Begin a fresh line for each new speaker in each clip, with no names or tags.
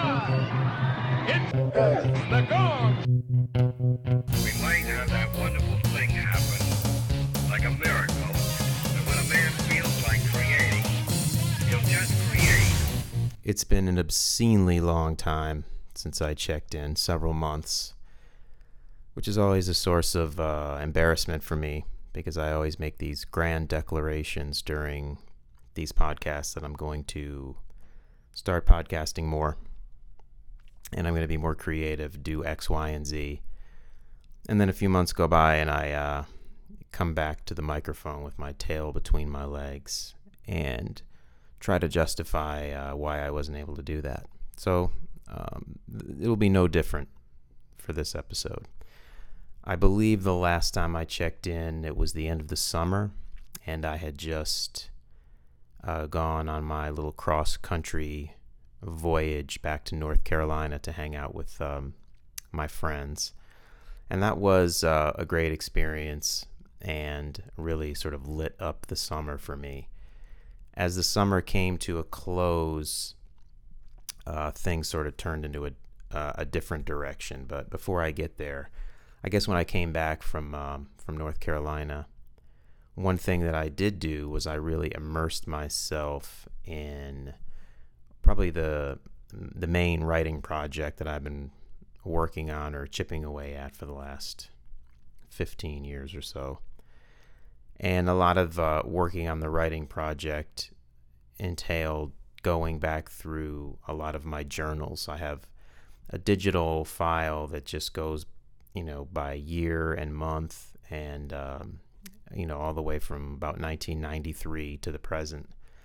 time. It's the gong.
We might have that wonderful thing happen, like a miracle. And when a man feels like creating, he'll just create.
It's been an obscenely long time since I checked in, several months, which is always a source of embarrassment for me because I always make these grand declarations during these podcasts that I'm going to start podcasting more and I'm going to be more creative, do X, Y, and Z. And then a few months go by and I come back to the microphone with my tail between my legs and try to justify why I wasn't able to do that. So it'll be no different for this episode. I believe the last time I checked in, it was the end of the summer, and I had just gone on my little cross-country voyage back to North Carolina to hang out with my friends. And that was a great experience and really sort of lit up the summer for me. As the summer came to a close, things sort of turned into a different direction. But before I get there, I guess when I came back from North Carolina, one thing that I did do was I really immersed myself in probably the main writing project that I've been working on or chipping away at for the last 15 years or so. And a lot of working on the writing project entailed going back through a lot of my journals. I have a digital file that just goes, by year and month and, all the way from about 1993 to the present.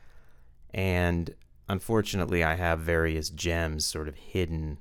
And unfortunately, I have various gems sort of hidden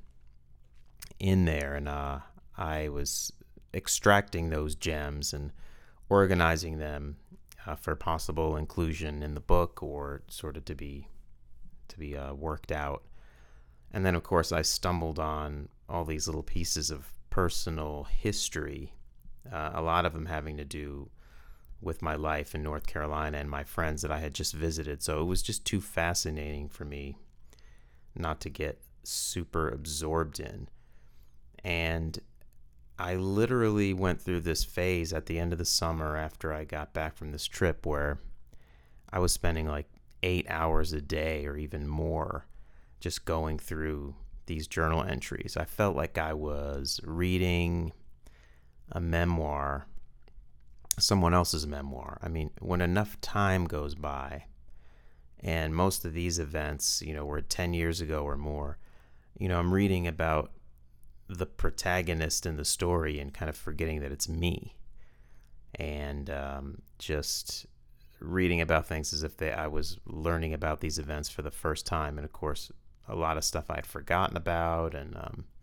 in there, and I was extracting those gems and organizing them for possible inclusion in the book or sort of to be worked out. And then, of course, I stumbled on all these little pieces of personal history, a lot of them having to do with my life in North Carolina and my friends that I had just visited. So it was just too fascinating for me not to get super absorbed in. And I literally went through this phase at the end of the summer after I got back from this trip where I was spending like 8 hours a day or even more just going through these journal entries. I felt like I was reading a memoir, someone else's memoir. I mean, when enough time goes by, and most of these events, were 10 years ago or more, I'm reading about the protagonist in the story and kind of forgetting that it's me. And just reading about things as if I was learning about these events for the first time. And of course, a lot of stuff I'd forgotten about and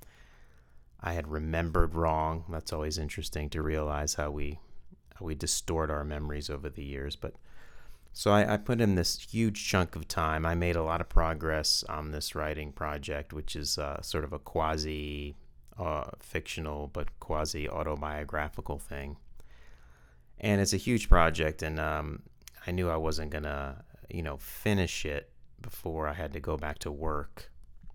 I had remembered wrong. That's always interesting to realize how we distort our memories over the years. But so I put in this huge chunk of time. I made a lot of progress on this writing project, which is sort of a quasi fictional but quasi autobiographical thing. And it's a huge project, and I knew I wasn't gonna finish it before I had to go back to work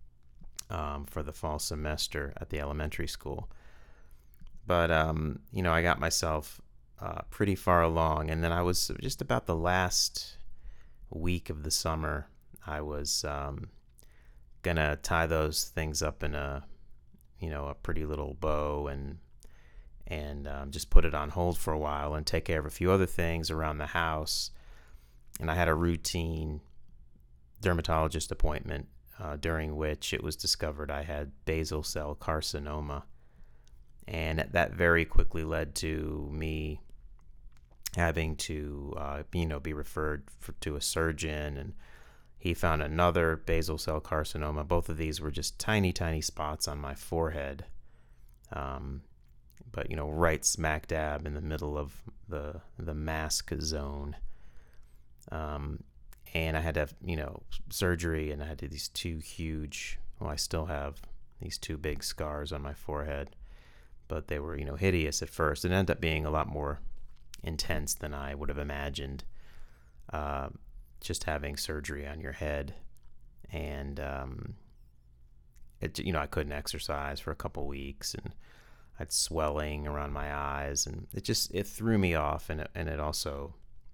for the fall semester at the elementary school. But I got myself pretty far along, and then I was just about the last week of the summer. I was gonna tie those things up in a pretty little bow and just put it on hold for a while and take care of a few other things around the house. And I had a routine dermatologist appointment during which it was discovered I had basal cell carcinoma. And that very quickly led to me having to, be referred to a surgeon, and he found another basal cell carcinoma. Both of these were just tiny, tiny spots on my forehead, but right smack dab in the middle of the mask zone. And I had to have, surgery, and I had these two huge, I still have these two big scars on my forehead, but they were, hideous at first. It ended up being a lot more intense than I would have imagined, just having surgery on your head. And I couldn't exercise for a couple weeks, and I had swelling around my eyes, and it threw me off, and it also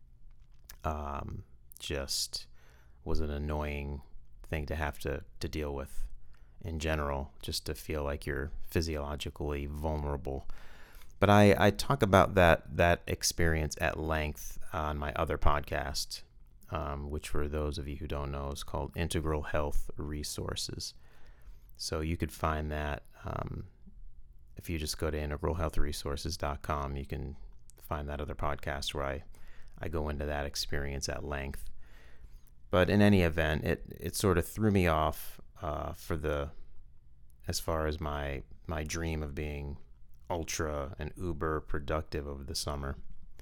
just was an annoying thing to have to deal with in general, just to feel like you're physiologically vulnerable. But I talk about that experience at length on my other podcast, which for those of you who don't know is called Integral Health Resources. So you could find that if you just go to integralhealthresources.com, you can find that other podcast where I go into that experience at length. But in any event, it sort of threw me off as far as my dream of being ultra and uber productive over the summer.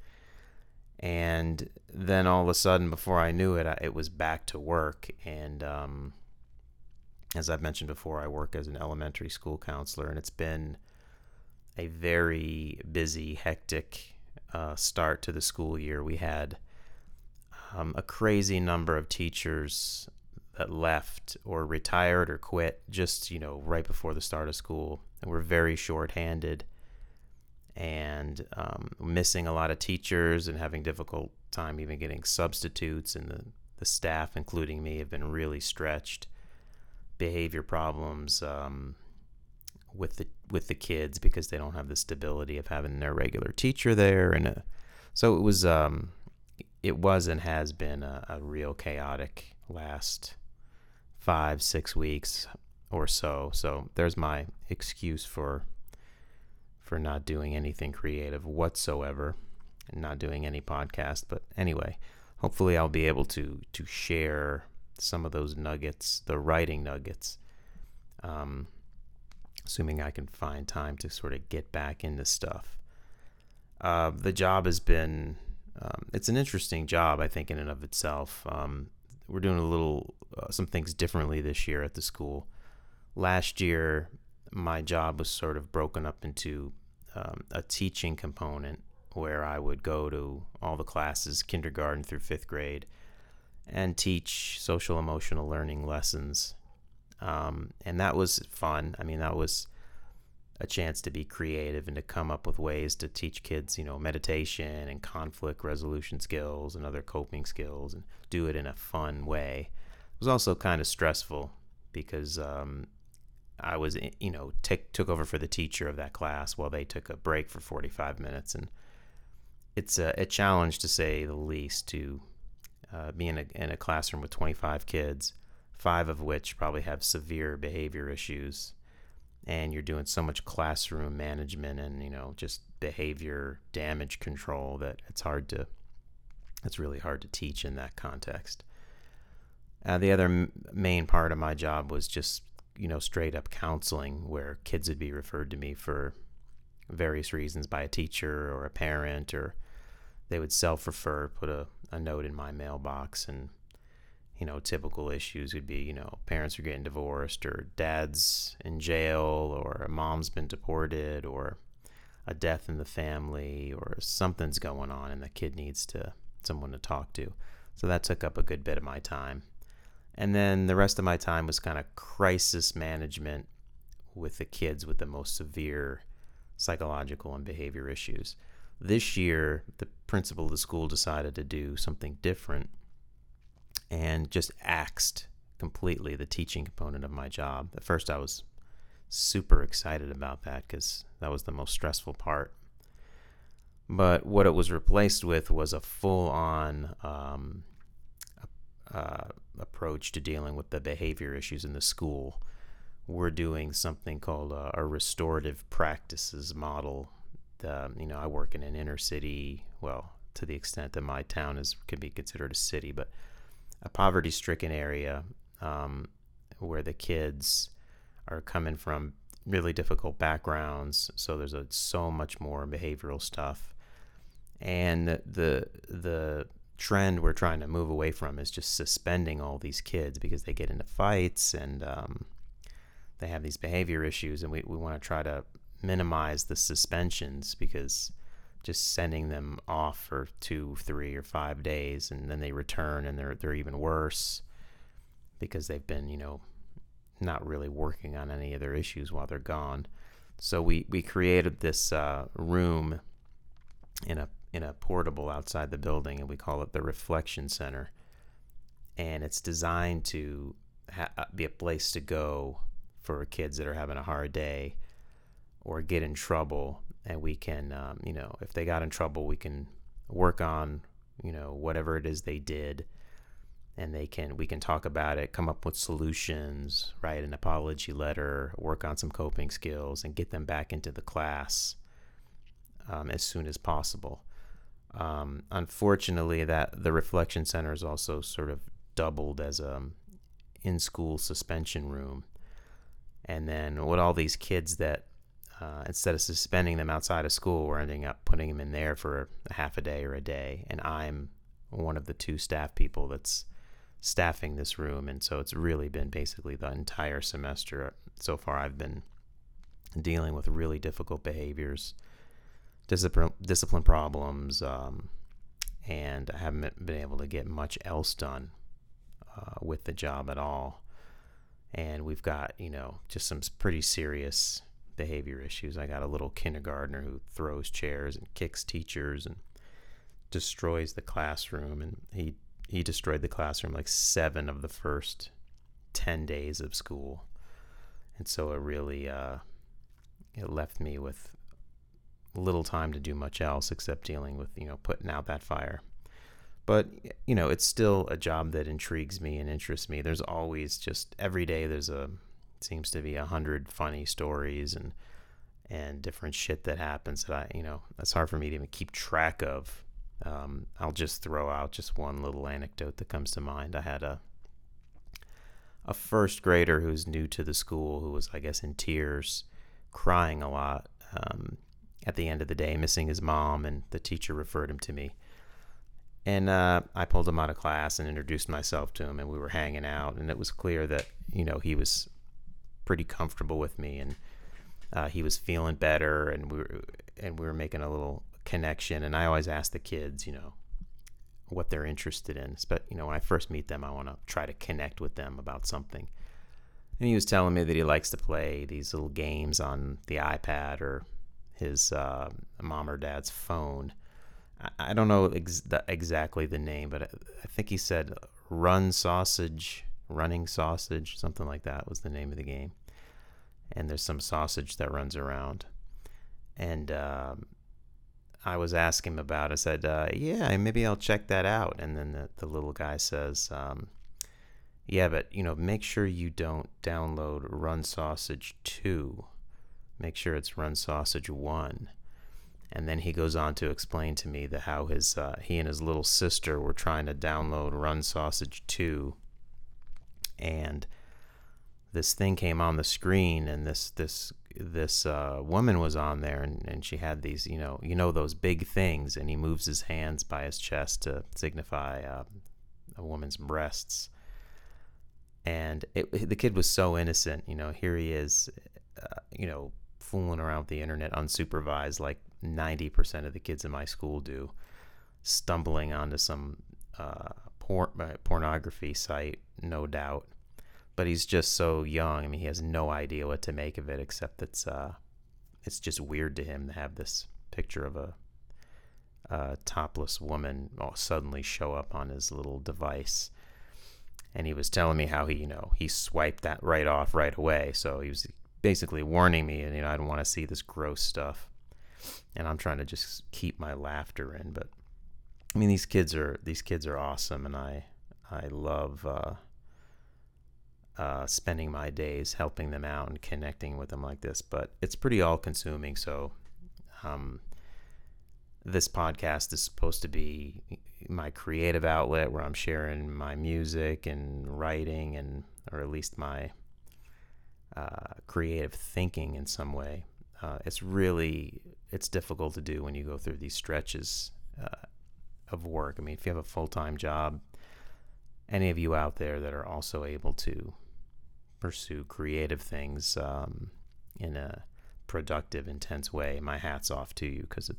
And then all of a sudden, before I knew it, it was back to work. And as I've mentioned before, I work as an elementary school counselor, and it's been a very busy, hectic start to the school year. We had a crazy number of teachers that left or retired or quit just, right before the start of school. And we're very short-handed and missing a lot of teachers and having difficult time even getting substitutes. And the staff, including me, have been really stretched. Behavior problems with the kids because they don't have the stability of having their regular teacher there. And so it was and has been a real chaotic last 5-6 weeks or so. So there's my excuse for not doing anything creative whatsoever and not doing any podcast. But anyway, hopefully I'll be able to share some of those nuggets, the writing nuggets, assuming I can find time to sort of get back into stuff. The job has been, it's an interesting job, I think, in and of itself. We're doing some things differently this year at the school. Last year, my job was sort of broken up into a teaching component where I would go to all the classes, kindergarten through 5th grade, and teach social emotional learning lessons. And that was fun. I mean, that was a chance to be creative and to come up with ways to teach kids, meditation and conflict resolution skills and other coping skills, and do it in a fun way. It was also kind of stressful because I was, took over for the teacher of that class while they took a break for 45 minutes. And it's a challenge, to say the least, to be in a classroom with 25 kids, 5 of which probably have severe behavior issues. And you're doing so much classroom management and, just behavior damage control that it's really hard to teach in that context. The other main part of my job was just, straight up counseling, where kids would be referred to me for various reasons by a teacher or a parent, or they would self-refer, put a note in my mailbox, and typical issues would be, parents are getting divorced, or dad's in jail, or a mom's been deported, or a death in the family, or something's going on and the kid needs someone to talk to. So that took up a good bit of my time. And then the rest of my time was kind of crisis management with the kids with the most severe psychological and behavior issues. This year, the principal of the school decided to do something different and just axed completely the teaching component of my job. At first, I was super excited about that because that was the most stressful part. But what it was replaced with was a full-on approach to dealing with the behavior issues in the school. We're doing something called a restorative practices model. I work in an inner city, well, to the extent that my town can be considered a city, but a poverty-stricken area where the kids are coming from really difficult backgrounds, so there's so much more behavioral stuff. And the trend we're trying to move away from is just suspending all these kids because they get into fights and they have these behavior issues, and we want to try to minimize the suspensions, because just sending them off for 2, 3, or 5 days and then they return and they're even worse because they've been not really working on any of their issues while they're gone. So we created this room in a portable outside the building, and we call it the Reflection Center. And it's designed to be a place to go for kids that are having a hard day or get in trouble. And we can, if they got in trouble, we can work on, whatever it is they did. And we can talk about it, come up with solutions, write an apology letter, work on some coping skills, and get them back into the class as soon as possible. Unfortunately, that the Reflection Center is also sort of doubled as a in-school suspension room. And then with all these kids that instead of suspending them outside of school, we're ending up putting them in there for a half a day or a day. And I'm one of the 2 staff people that's staffing this room. And so it's really been basically the entire semester so far I've been dealing with really difficult behaviors, discipline problems, and I haven't been able to get much else done with the job at all. And we've got, just some pretty serious behavior issues. I got a little kindergartner who throws chairs and kicks teachers and destroys the classroom. And he destroyed the classroom like 7 of the first 10 days of school. And so it really, it left me with little time to do much else except dealing with, putting out that fire. But, it's still a job that intrigues me and interests me. There's always just every day seems to be 100 funny stories and different shit that happens that that's hard for me to even keep track of. I'll just throw out just one little anecdote that comes to mind. I had a first grader who's new to the school who was, I guess, in tears, crying a lot at the end of the day, missing his mom, and the teacher referred him to me. And I pulled him out of class and introduced myself to him, and we were hanging out, and it was clear that, he was pretty comfortable with me, and he was feeling better, and we were making a little connection. And I always ask the kids, what they're interested in. But, when I first meet them, I want to try to connect with them about something. And he was telling me that he likes to play these little games on the iPad or his mom or dad's phone. I don't know exactly the name, but I think he said Running Sausage, something like that was the name of the game. And there's some sausage that runs around. And I was asking him about it. I said, yeah, maybe I'll check that out. And then the little guy says, yeah, but, make sure you don't download Run Sausage 2. Make sure it's Run Sausage 1. And then he goes on to explain to me that how he and his little sister were trying to download Run Sausage 2, and this thing came on the screen, and this woman was on there, and she had these, those big things, and he moves his hands by his chest to signify a woman's breasts. And the kid was so innocent, here he is, fooling around with the internet unsupervised, like 90% of the kids in my school do, stumbling onto some pornography site, no doubt. But he's just so young. I mean, he has no idea what to make of it, except it's just weird to him to have this picture of a topless woman suddenly show up on his little device. And he was telling me how he swiped that right off right away. So he was basically warning me, and I don't want to see this gross stuff. And I'm trying to just keep my laughter in. But I mean, these kids are awesome, and I love spending my days helping them out and connecting with them like this. But it's pretty all-consuming. So this podcast is supposed to be my creative outlet where I'm sharing my music and writing, or at least my creative thinking in some way. It's difficult to do when you go through these stretches of work. I mean, if you have a full-time job, any of you out there that are also able to pursue creative things in a productive, intense way, my hat's off to you, because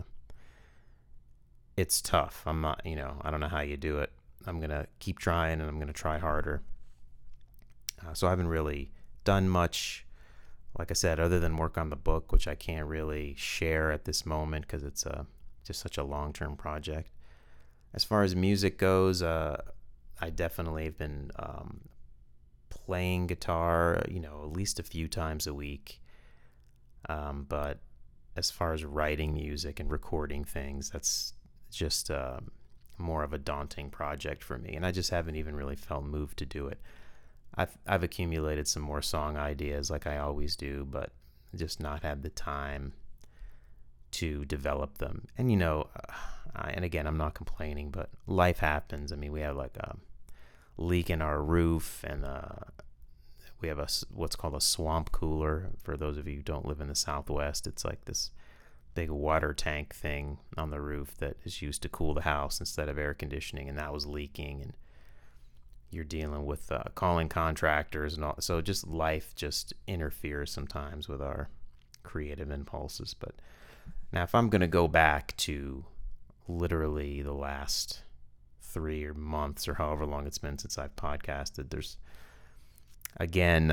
it's tough. I'm not, I don't know how you do it. I'm going to keep trying, and I'm going to try harder. So I've been really done much, like I said, other than work on the book, which I can't really share at this moment because it's just such a long-term project. As far as music goes, I definitely have been playing guitar, at least a few times a week. But as far as writing music and recording things, that's just more of a daunting project for me, and I just haven't even really felt moved to do it. I've accumulated some more song ideas like I always do, but just not had the time to develop them. And and again, I'm not complaining, but life happens. I mean, we have like a leak in our roof, and we have what's called a swamp cooler. For those of you who don't live in the Southwest, it's like this big water tank thing on the roof that is used to cool the house instead of air conditioning, and that was leaking, and you're dealing with calling contractors and all. So just life just interferes sometimes with our creative impulses. But now if I'm going to go back to literally the last 3 months or however long it's been since I've podcasted, there's again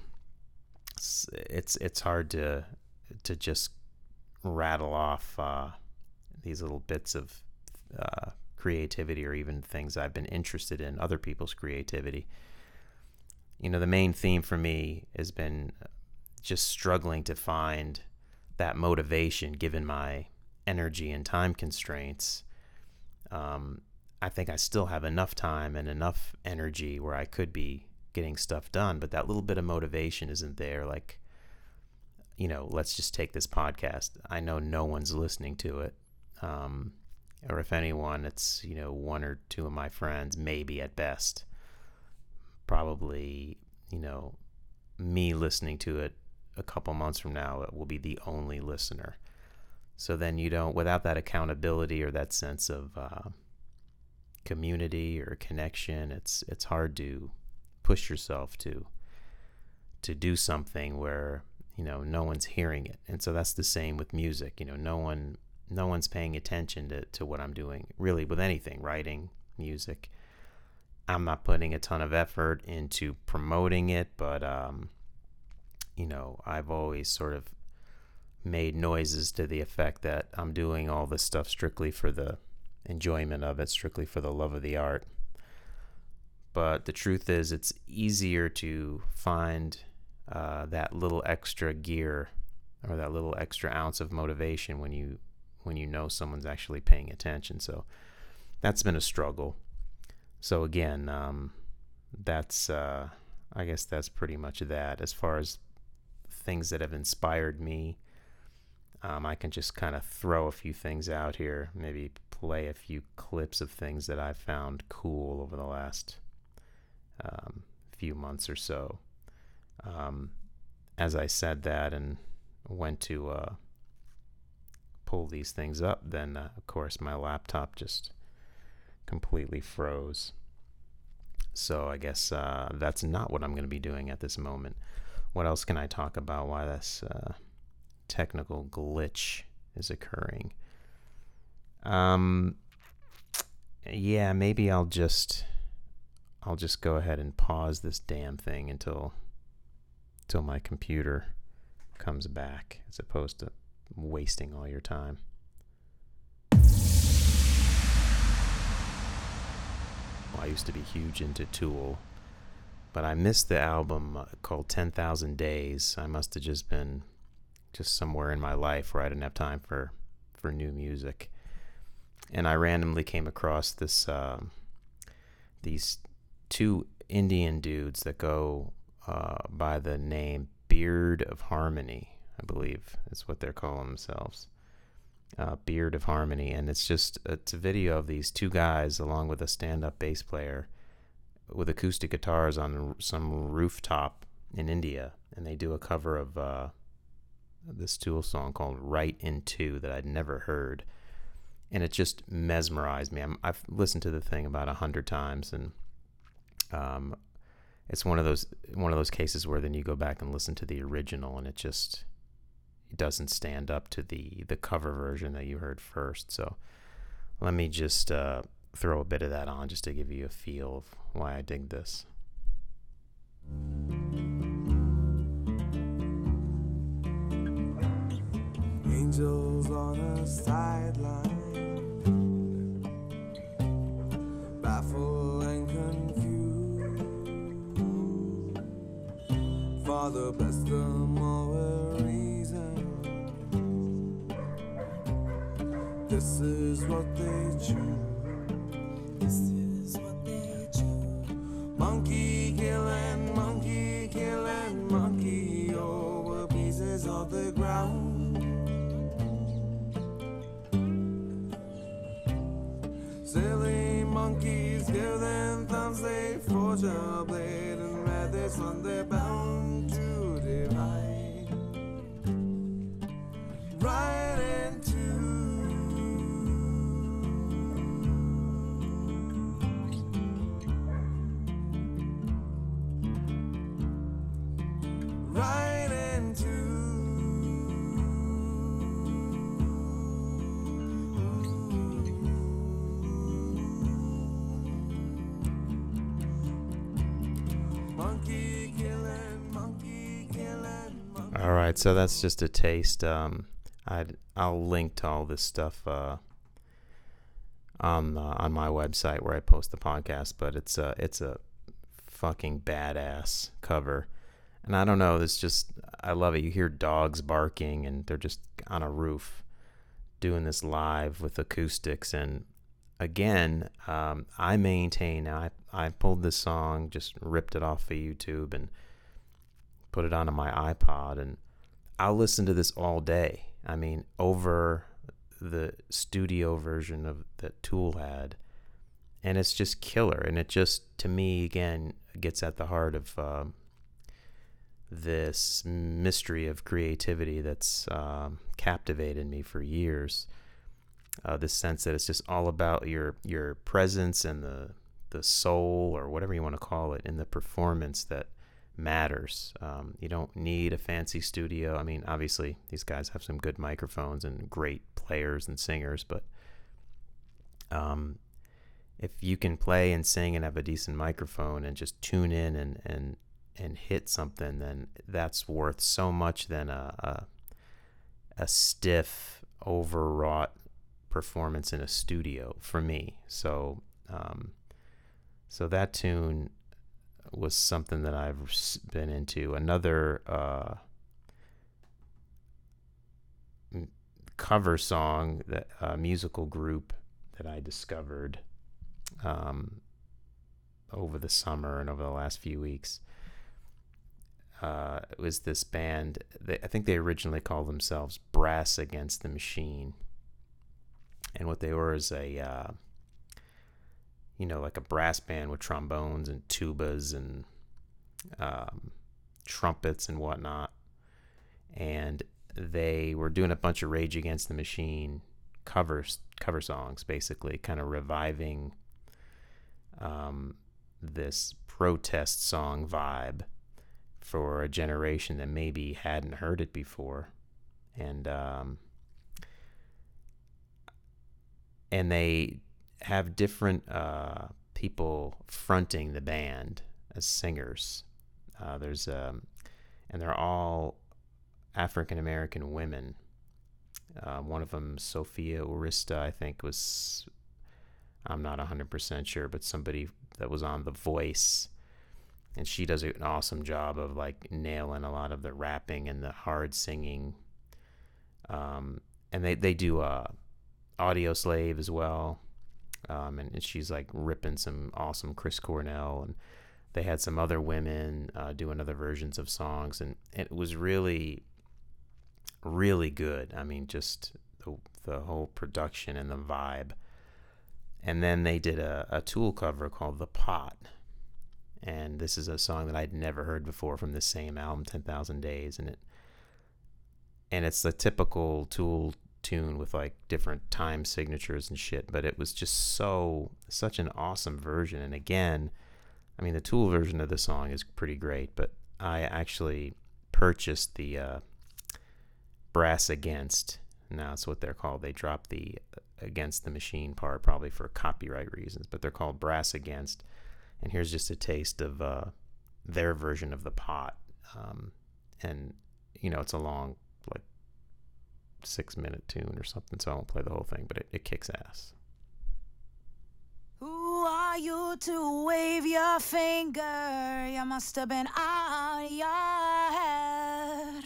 it's hard to just rattle off these little bits of creativity, or even things I've been interested in, other people's creativity. The main theme for me has been just struggling to find that motivation given my energy and time constraints. I think I still have enough time and enough energy where I could be getting stuff done, but that little bit of motivation isn't there. Like, let's just take this podcast. I know no one's listening to it. Or if anyone, it's, 1 or 2 of my friends, maybe at best. Probably, me listening to it a couple months from now, it will be the only listener. So then without that accountability or that sense of community or connection, it's hard to push yourself to do something where, no one's hearing it. And so that's the same with music. No one's paying attention to what I'm doing, really, with anything, writing, music. I'm not putting a ton of effort into promoting it, but, I've always sort of made noises to the effect that I'm doing all this stuff strictly for the enjoyment of it, strictly for the love of the art. But the truth is, it's easier to find that little extra gear or that little extra ounce of motivation when you know someone's actually paying attention. So that's been a struggle. So again, that's I guess that's pretty much that. As far as things that have inspired me, I can just kind of throw a few things out here, maybe play a few clips of things that I've found cool over the last few months or so. As I said that and went to pull these things up, then of course my laptop just completely froze. So I guess that's not what I'm going to be doing at this moment. What else can I talk about why this technical glitch is occurring? Yeah, maybe I'll just go ahead and pause this damn thing until my computer comes back, as opposed to wasting all your time. Well, I used to be huge into Tool, but I missed the album called 10,000 Days. I must have just been somewhere in my life where I didn't have time for new music. And I randomly came across these 2 Indian dudes that go by the name Beard of Harmony, I believe is what they're calling themselves. Beard of Harmony. And it's a video of these 2 guys along with a stand-up bass player with acoustic guitars on some rooftop in India. And they do a cover of this Tool song called Right in Two that I'd never heard. And it just mesmerized me. I've listened to the thing about 100 times, and it's one of those cases where then you go back and listen to the original, and it doesn't stand up to the cover version that you heard first. So let me just throw a bit of that on just to give you a feel of why I dig this.
Angels on a sideline, baffled and confused. Father, bless them all with reason. This is what they choose. This is what they choose. Monkey killing, monkey over pieces of the ground. Silly monkeys give them thumbs, they forge a blade, and red this one they're bound to divide. Right into right into monkey killing, monkey killing, monkey.
All right, so that's just a taste. I'll link to all this stuff on my website where I post the podcast. But it's a fucking badass cover, and I don't know. I love it. You hear dogs barking, and they're just on a roof doing this live with acoustics. And again, I maintain. I pulled this song, just ripped it off of YouTube, and put it onto my iPod, and I'll listen to this all day. I mean, over the studio version of that Tool had, and it's just killer. And it just, to me, again, gets at the heart of this mystery of creativity that's captivated me for years. This sense that it's just all about your presence and the soul, or whatever you want to call it, in the performance that matters. You don't need a fancy studio. I mean, obviously these guys have some good microphones and great players and singers, but if you can play and sing and have a decent microphone and just tune in and hit something, then that's worth so much than a stiff, overwrought performance in a studio for me. So that tune was something that I've been into. Another cover song, that musical group that I discovered over the summer and over the last few weeks, was this band. I think they originally called themselves Brass Against the Machine, and what they were is a like a brass band with trombones and tubas and trumpets and whatnot. And they were doing a bunch of Rage Against the Machine cover songs, basically, kind of reviving this protest song vibe for a generation that maybe hadn't heard it before. And they have different people fronting the band as singers. And they're all African American women. One of them, Sophia Urista, I think I'm not 100% sure, but somebody that was on The Voice, and she does an awesome job of like nailing a lot of the rapping and the hard singing. And they do Audio Slave as well. And she's like ripping some awesome Chris Cornell, and they had some other women doing other versions of songs, and it was really, really good. I mean, just the whole production and the vibe. And then they did a Tool cover called The Pot, and this is a song that I'd never heard before from the same album, 10,000 Days, and it's the typical Tool tune with like different time signatures and shit, but it was just such an awesome version. And again, I mean, the Tool version of the song is pretty great, but I actually purchased the Brass Against. Now that's what they're called. They dropped the Against the Machine part, probably for copyright reasons, but they're called Brass Against. And here's just a taste of their version of The Pot. And it's a long, like 6-minute tune or something, so I won't play the whole thing, but it kicks ass.
Who are you to wave your finger? You must have been on your head.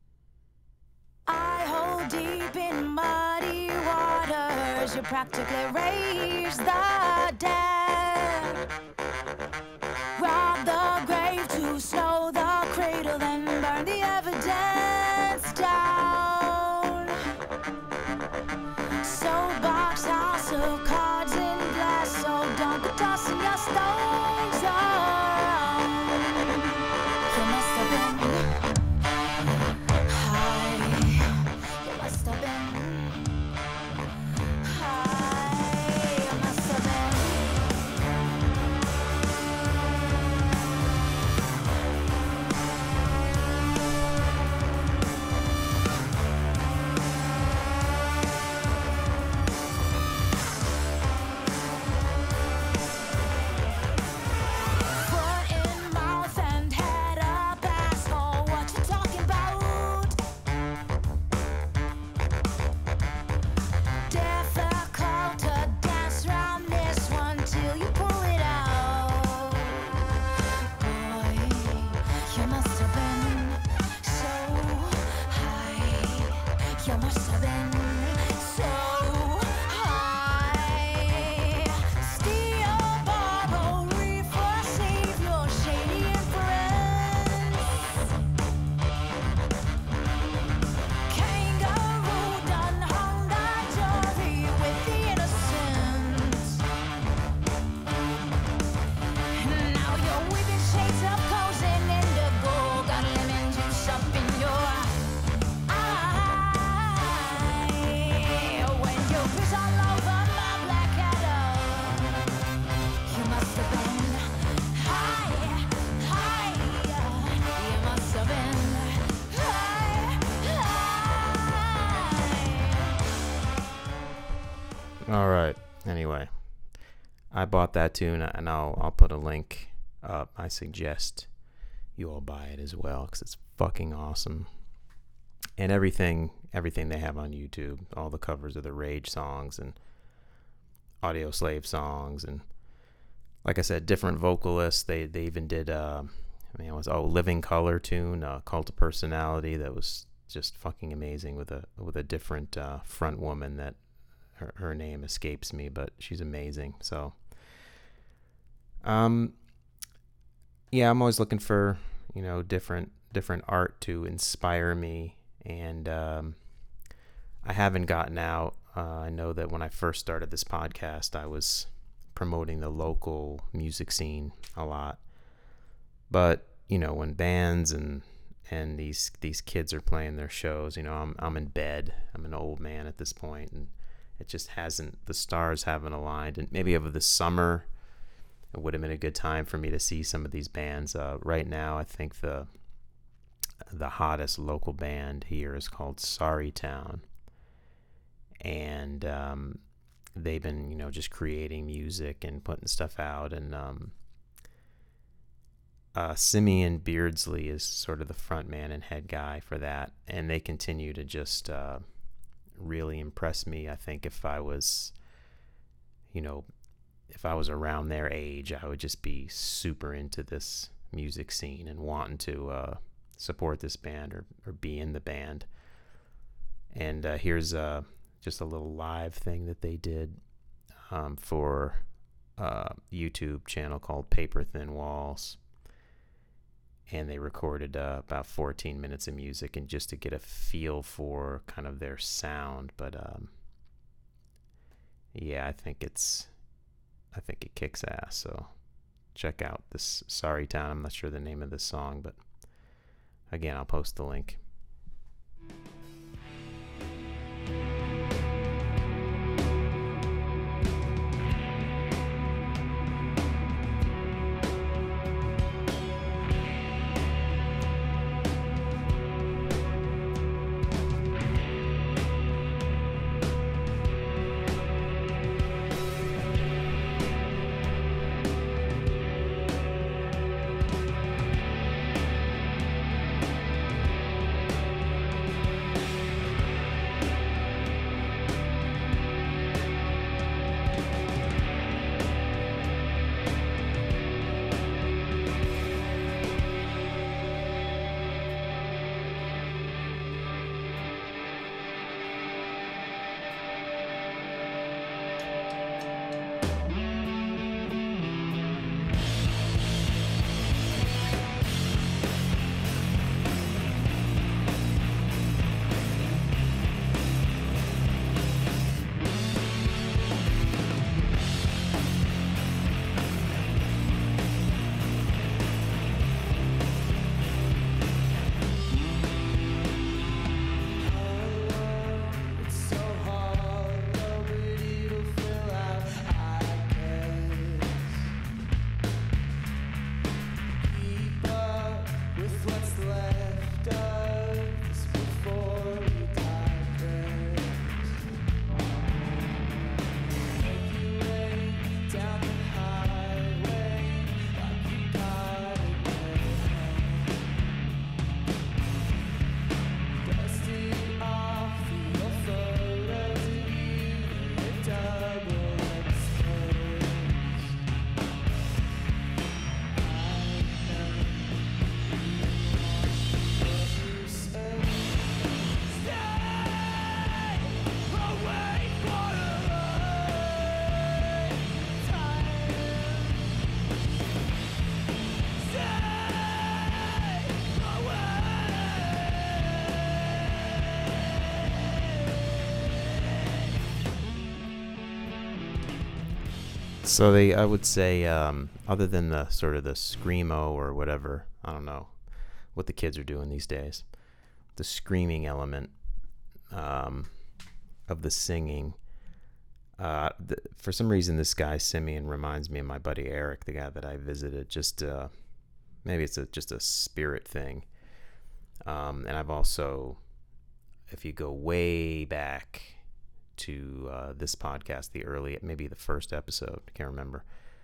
I hold deep in muddy waters. You practically raise the dead. Rob the grave to slow the cradle, then burn the evidence down. Soapbox house of cards and glass, so don't go tossing your stones around. You must have been high. You must have been high. You must have been. Foot in mouth and head up asshole. What you talking about? Difficult to dance round this one till you pull it out. Boy, you must have been so high. You must have been so high. Steal, borrow, reefer, save your shady inference. Kangaroo done hung the jury with the innocent. Now you're weaving shades of coals and indigo. Got lemon juice up in your eye. When you piss all over my black Adam, you must have been high, high. You must have been high, high.
All right. Anyway, I bought that tune, and I'll put a link up. I suggest you all buy it as well because it's fucking awesome. And everything they have on YouTube, all the covers of the Rage songs and Audio Slave songs, and like I said, different vocalists. They even did it was Living Color tune, Cult of Personality, that was just fucking amazing with a different front woman that her name escapes me, but she's amazing. So yeah, I'm always looking for different art to inspire me, and I haven't gotten out. I know that when I first started this podcast, I was promoting the local music scene a lot, but when bands and these kids are playing their shows, I'm in bed. I'm an old man at this point, and it just the stars haven't aligned. And maybe over the summer, it would have been a good time for me to see some of these bands. Right now, I think the hottest local band here is called Sorry Town, and they've been just creating music and putting stuff out. And Simeon Beardsley is sort of the front man and head guy for that, and they continue to just really impress me. I think if I was around their age, I would just be super into this music scene and wanting to support this band or be in the band. And here's just a little live thing that they did for a YouTube channel called Paper Thin Walls. And they recorded about 14 minutes of music, and just to get a feel for kind of their sound. But yeah, I think it kicks ass. So check out this Sorry Town. I'm not sure the name of this song, but again, I'll post the link. So I would say, other than the sort of the screamo or whatever, I don't know what the kids are doing these days, the screaming element of the singing. For some reason, this guy Simeon reminds me of my buddy Eric, the guy that I visited. Just maybe it's just a spirit thing. And I've also, if you go way back to this podcast, maybe the first episode, I can't remember,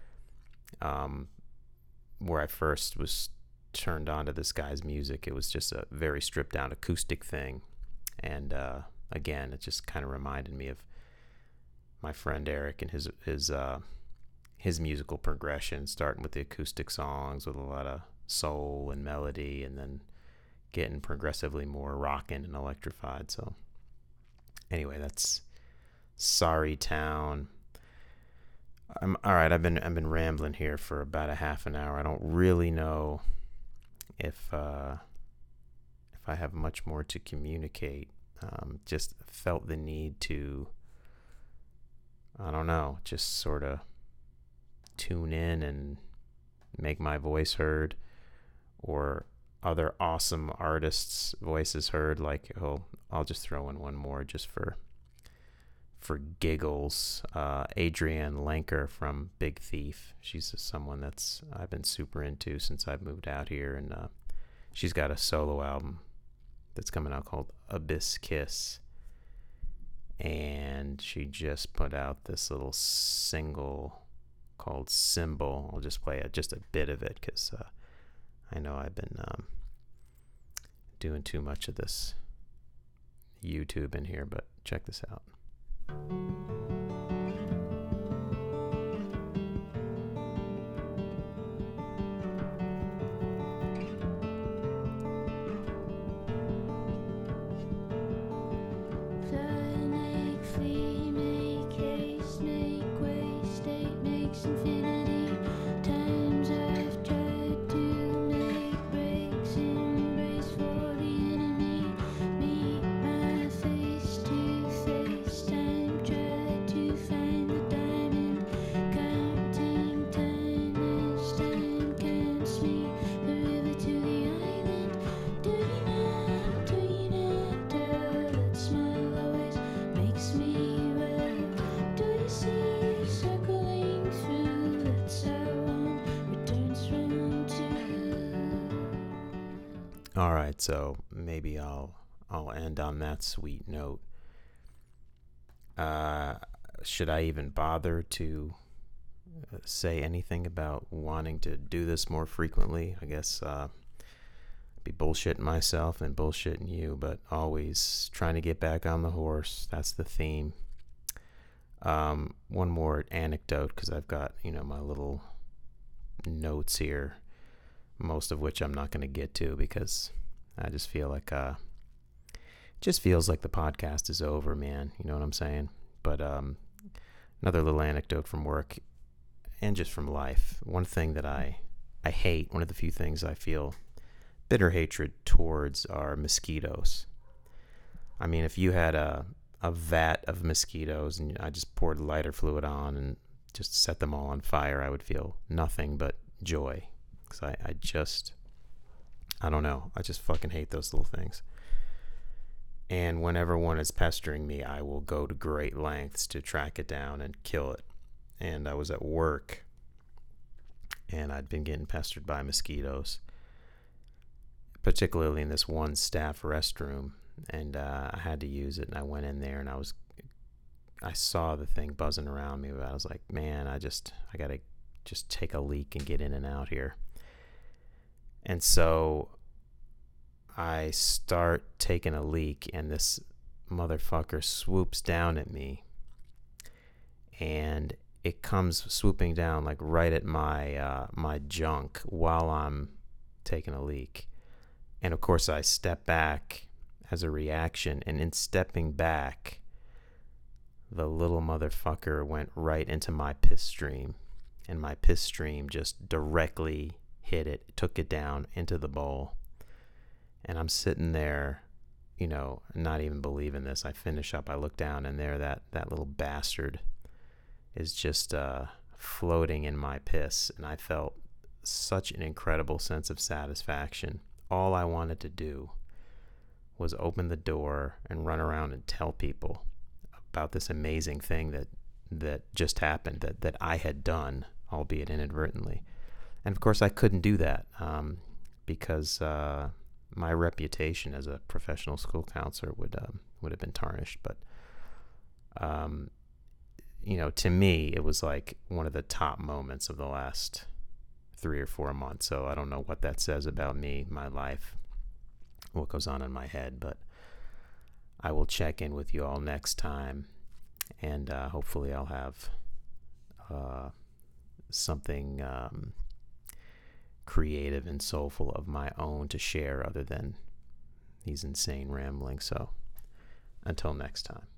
where I first was turned on to this guy's music. It was just a very stripped down acoustic thing. And again, it just kind of reminded me of my friend Eric and his musical progression, starting with the acoustic songs with a lot of soul and melody, and then getting progressively more rockin' and electrified. So anyway, that's Sorry Town. All right. I've been rambling here for about a half an hour. I don't really know if I have much more to communicate. Just felt the need to, I don't know, just sort of tune in and make my voice heard, or other awesome artists' voices heard. Like, I'll just throw in one more just for giggles. Adrienne Lenker from Big Thief. She's someone that's I've been super into since I've moved out here, and she's got a solo album that's coming out called Abyss Kiss, and she just put out this little single called Symbol. I'll just play just a bit of it because I know I've been doing too much of this YouTube in here, but check this out.
Make, flee, make haste, make way, state makes infinity. Times I've tried to make breaks, embrace for the enemy. Meet my face to face, time tried to find the diamond. Counting time as time counts me, the river to the island. Do you not tell that smile always makes me well? Do you see circling through? That's how one returns from two.
All right, so maybe I'll end on that sweet note. Should I even bother to say anything about wanting to do this more frequently? I guess be bullshitting myself and bullshitting you, but always trying to get back on the horse. That's the theme. One more anecdote, because I've got, my little notes here, most of which I'm not going to get to because I just feel like just feels like the podcast is over, man. You know what I'm saying? But another little anecdote from work and just from life. One thing that I hate, one of the few things I feel bitter hatred towards, are mosquitoes. I mean, if you had a vat of mosquitoes and I just poured lighter fluid on and just set them all on fire, I would feel nothing but joy. Because I don't know. I just fucking hate those little things. And whenever one is pestering me, I will go to great lengths to track it down and kill it. And I was at work, and I'd been getting pestered by mosquitoes, particularly in this one staff restroom. And I had to use it, and I went in there, and I saw the thing buzzing around me, but I was like, man, I gotta just take a leak and get in and out here. And so I start taking a leak, and this motherfucker swoops down at me, and it comes swooping down like right at my junk while I'm taking a leak. And of course I step back as a reaction, and in stepping back, the little motherfucker went right into my piss stream, and my piss stream just directly hit it, took it down into the bowl. And I'm sitting there, not even believing this. I finish up, I look down, and there that little bastard is just floating in my piss, and I felt such an incredible sense of satisfaction. All I wanted to do was open the door and run around and tell people about this amazing thing that just happened, that I had done, albeit inadvertently. And of course I couldn't do that because my reputation as a professional school counselor would have been tarnished. But to me, it was like one of the top moments of the last 3 or 4 months. So I don't know what that says about me, my life, what goes on in my head, but I will check in with you all next time, and hopefully I'll have something creative and soulful of my own to share other than these insane ramblings. So until next time.